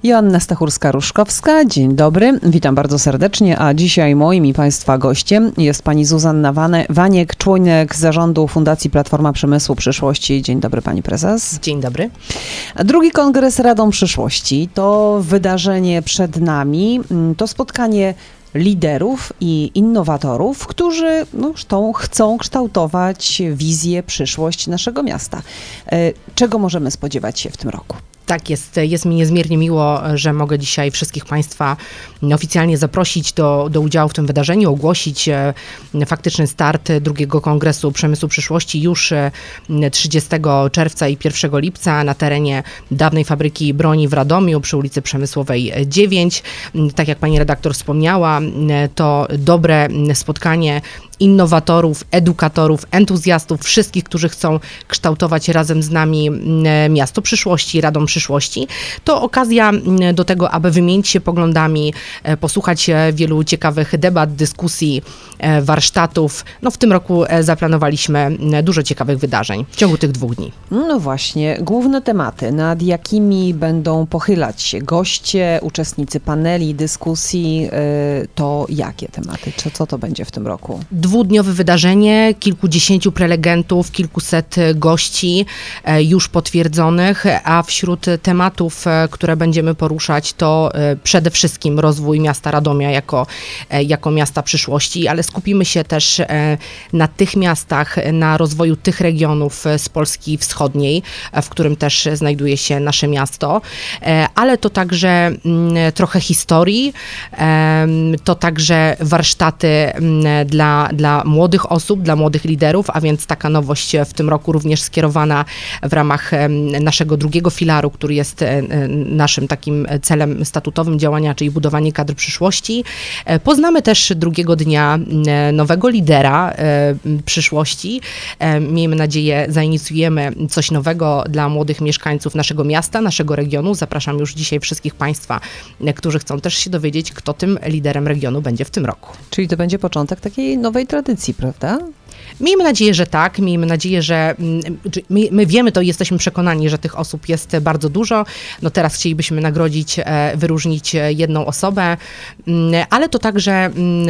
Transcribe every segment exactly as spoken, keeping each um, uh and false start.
Joanna Stachurska-Ruszkowska, dzień dobry, witam bardzo serdecznie, a dzisiaj moim i Państwa gościem jest pani Zuzanna Waniek, członek zarządu Fundacji Platforma Przemysłu Przyszłości. Dzień dobry pani prezes. Dzień dobry. Drugi Kongres Radą Przyszłości to wydarzenie przed nami, to spotkanie liderów i innowatorów, którzy no, chcą, chcą kształtować wizję, przyszłość naszego miasta. Czego możemy spodziewać się w tym roku? Tak jest, jest mi niezmiernie miło, że mogę dzisiaj wszystkich Państwa oficjalnie zaprosić do, do udziału w tym wydarzeniu, ogłosić faktyczny start drugiego Kongresu Przemysłu Przyszłości już trzydziestego czerwca i pierwszego lipca na terenie dawnej fabryki broni w Radomiu przy ulicy Przemysłowej dziewięć. Tak jak pani redaktor wspomniała, to dobre spotkanie innowatorów, edukatorów, entuzjastów, wszystkich, którzy chcą kształtować razem z nami miasto przyszłości, Radą Przyszłości. To okazja do tego, aby wymienić się poglądami, posłuchać wielu ciekawych debat, dyskusji, warsztatów. No w tym roku zaplanowaliśmy dużo ciekawych wydarzeń w ciągu tych dwóch dni. No właśnie, główne tematy, nad jakimi będą pochylać się goście, uczestnicy paneli, dyskusji, to jakie tematy? Czy co to będzie w tym roku? Dwudniowe wydarzenie, kilkudziesięciu prelegentów, kilkuset gości już potwierdzonych, a wśród tematów, które będziemy poruszać, to przede wszystkim rozwój miasta Radomia jako, jako miasta przyszłości, ale skupimy się też na tych miastach, na rozwoju tych regionów z Polski Wschodniej, w którym też znajduje się nasze miasto, ale to także trochę historii, to także warsztaty dla, dla młodych osób, dla młodych liderów, a więc taka nowość w tym roku również skierowana w ramach naszego drugiego filaru, który jest naszym takim celem statutowym działania, czyli budowanie kadr przyszłości. Poznamy też drugiego dnia nowego lidera przyszłości. Miejmy nadzieję, zainicjujemy coś nowego dla młodych mieszkańców naszego miasta, naszego regionu. Zapraszam już dzisiaj wszystkich Państwa, którzy chcą też się dowiedzieć, kto tym liderem regionu będzie w tym roku. Czyli to będzie początek takiej nowej tradycji, prawda? Miejmy nadzieję, że tak. Miejmy nadzieję, że my, my wiemy to i jesteśmy przekonani, że tych osób jest bardzo dużo. No teraz chcielibyśmy nagrodzić, wyróżnić jedną osobę, ale to także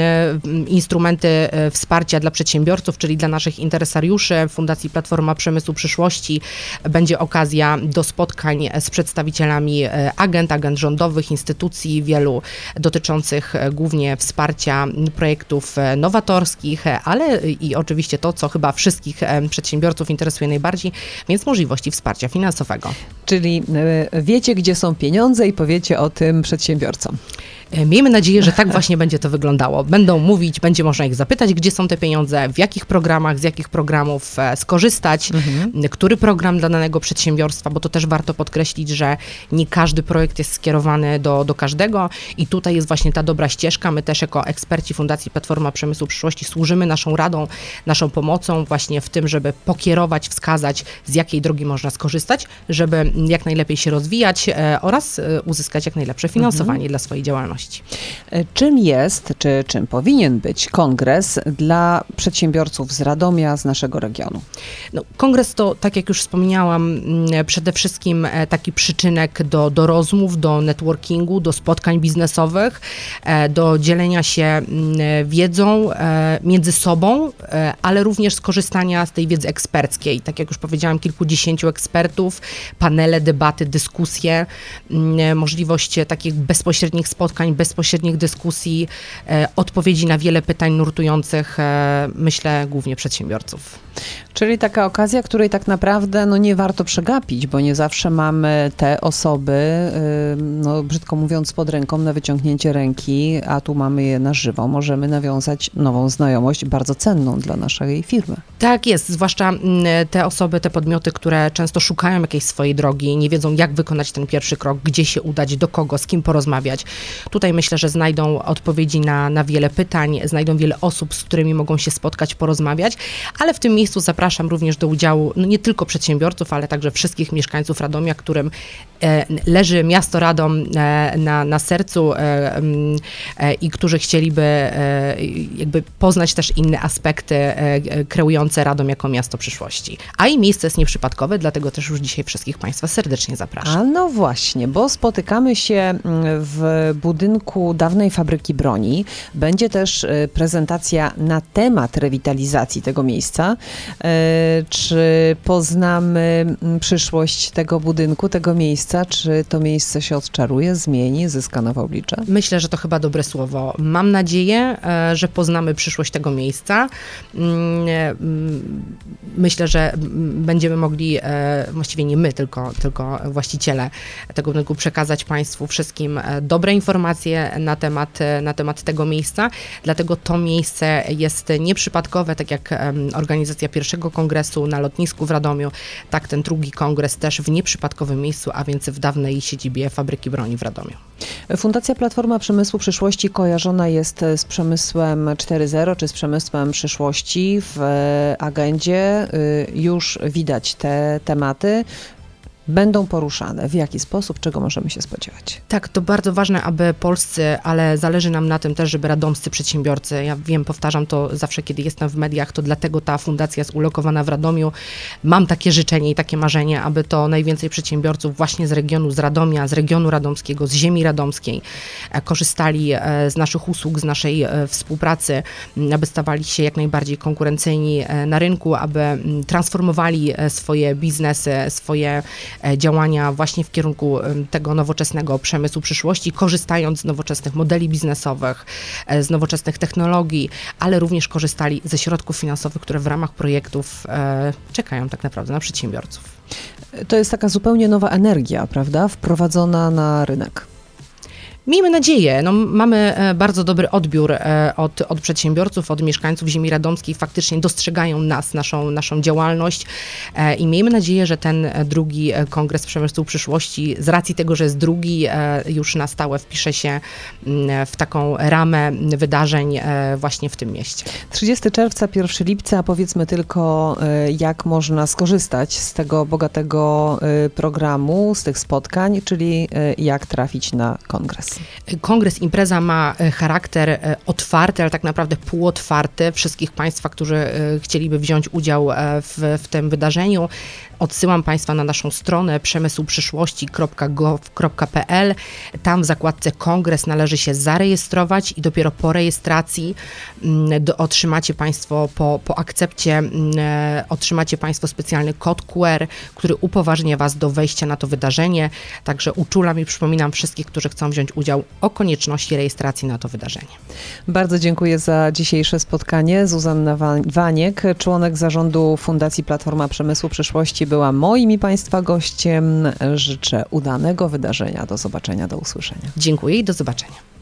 instrumenty wsparcia dla przedsiębiorców, czyli dla naszych interesariuszy Fundacji Platforma Przemysłu Przyszłości. Będzie okazja do spotkań z przedstawicielami agent, agent rządowych, instytucji wielu dotyczących głównie wsparcia projektów nowatorskich, ale i oczywiście to, co chyba wszystkich przedsiębiorców interesuje najbardziej, więc możliwości wsparcia finansowego. Czyli wiecie, gdzie są pieniądze i powiecie o tym przedsiębiorcom. Miejmy nadzieję, że tak właśnie będzie to wyglądało. Będą mówić, będzie można ich zapytać, gdzie są te pieniądze, w jakich programach, z jakich programów skorzystać, mhm. który program dla danego przedsiębiorstwa, bo to też warto podkreślić, że nie każdy projekt jest skierowany do, do każdego i tutaj jest właśnie ta dobra ścieżka. My też jako eksperci Fundacji Platforma Przemysłu Przyszłości służymy naszą radą, naszą pomocą właśnie w tym, żeby pokierować, wskazać, z jakiej drogi można skorzystać, żeby jak najlepiej się rozwijać e, oraz e, uzyskać jak najlepsze finansowanie mhm. dla swojej działalności. Czym jest, czy czym powinien być kongres dla przedsiębiorców z Radomia, z naszego regionu? No, kongres to, tak jak już wspomniałam, przede wszystkim taki przyczynek do, do rozmów, do networkingu, do spotkań biznesowych, do dzielenia się wiedzą między sobą, ale również skorzystania z tej wiedzy eksperckiej. Tak jak już powiedziałam, kilkudziesięciu ekspertów, panele, debaty, dyskusje, możliwość takich bezpośrednich spotkań, bezpośrednich dyskusji, e, odpowiedzi na wiele pytań nurtujących, e, myślę, głównie przedsiębiorców. Czyli taka okazja, której tak naprawdę no, nie warto przegapić, bo nie zawsze mamy te osoby, yy, no, brzydko mówiąc, pod ręką na wyciągnięcie ręki, a tu mamy je na żywo. Możemy nawiązać nową znajomość, bardzo cenną dla naszej firmy. Tak jest, zwłaszcza te osoby, te podmioty, które często szukają jakiejś swojej drogi, nie wiedzą, jak wykonać ten pierwszy krok, gdzie się udać, do kogo, z kim porozmawiać. Tutaj myślę, że znajdą odpowiedzi na, na wiele pytań, znajdą wiele osób, z którymi mogą się spotkać, porozmawiać, ale w tym miejscu zapraszam również do udziału no nie tylko przedsiębiorców, ale także wszystkich mieszkańców Radomia, którym e, leży miasto Radom e, na, na sercu e, e, i którzy chcieliby e, jakby poznać też inne aspekty e, kreujące Radom jako miasto przyszłości. A i miejsce jest nieprzypadkowe, dlatego też już dzisiaj wszystkich Państwa serdecznie zapraszam. A no właśnie, bo spotykamy się w budynku dawnej fabryki broni. Będzie też e, prezentacja na temat rewitalizacji tego miejsca. E, czy poznamy przyszłość tego budynku, tego miejsca? Czy to miejsce się odczaruje, zmieni, zyska nowe oblicze? Myślę, że to chyba dobre słowo. Mam nadzieję, e, że poznamy przyszłość tego miejsca. Mm, e, mm, Myślę, że mm, będziemy mogli, e, właściwie nie my, tylko, tylko właściciele tego budynku, przekazać Państwu wszystkim e, dobre informacje na temat, e, na temat tego miejsca. Dlatego to miejsce jest nieprzypadkowe, tak jak e, organizacja pierwszego kongresu na lotnisku w Radomiu, tak ten drugi kongres też w nieprzypadkowym miejscu, a więc w dawnej siedzibie fabryki broni w Radomiu. Fundacja Platforma Przemysłu Przyszłości kojarzona jest z przemysłem cztery zero, czy z przemysłem przyszłości. W agendzie już widać te tematy. Będą poruszane. W jaki sposób, czego możemy się spodziewać? Tak, to bardzo ważne, aby polscy, ale zależy nam na tym też, żeby radomscy przedsiębiorcy, ja wiem, powtarzam to zawsze, kiedy jestem w mediach, to dlatego ta fundacja jest ulokowana w Radomiu. Mam takie życzenie i takie marzenie, aby to najwięcej przedsiębiorców właśnie z regionu, z Radomia, z regionu radomskiego, z ziemi radomskiej korzystali z naszych usług, z naszej współpracy, aby stawali się jak najbardziej konkurencyjni na rynku, aby transformowali swoje biznesy, swoje działania właśnie w kierunku tego nowoczesnego przemysłu przyszłości, korzystając z nowoczesnych modeli biznesowych, z nowoczesnych technologii, ale również korzystali ze środków finansowych, które w ramach projektów czekają tak naprawdę na przedsiębiorców. To jest taka zupełnie nowa energia, prawda? Wprowadzona na rynek. Miejmy nadzieję, no, mamy bardzo dobry odbiór od, od przedsiębiorców, od mieszkańców ziemi radomskiej, faktycznie dostrzegają nas, naszą, naszą działalność i miejmy nadzieję, że ten drugi Kongres Przemysłu Przyszłości, z racji tego, że jest drugi, już na stałe wpisze się w taką ramę wydarzeń właśnie w tym mieście. trzydziestego czerwca, pierwszego lipca, powiedzmy tylko, jak można skorzystać z tego bogatego programu, z tych spotkań, czyli jak trafić na kongres. Kongres, impreza ma charakter otwarty, ale tak naprawdę półotwarty. Wszystkich Państwa, którzy chcieliby wziąć udział w, w tym wydarzeniu, odsyłam Państwa na naszą stronę przemysł przyszłości kropka gov kropka pe el. Tam w zakładce kongres należy się zarejestrować i dopiero po rejestracji do, otrzymacie Państwo, po, po akcepcie, otrzymacie Państwo specjalny kod Q R, który upoważnia Was do wejścia na to wydarzenie. Także uczulam i przypominam wszystkich, którzy chcą wziąć udział, o konieczności rejestracji na to wydarzenie. Bardzo dziękuję za dzisiejsze spotkanie. Zuzanna Waniek, członek zarządu Fundacji Platforma Przemysłu Przyszłości, była moim i Państwa gościem. Życzę udanego wydarzenia. Do zobaczenia, do usłyszenia. Dziękuję i do zobaczenia.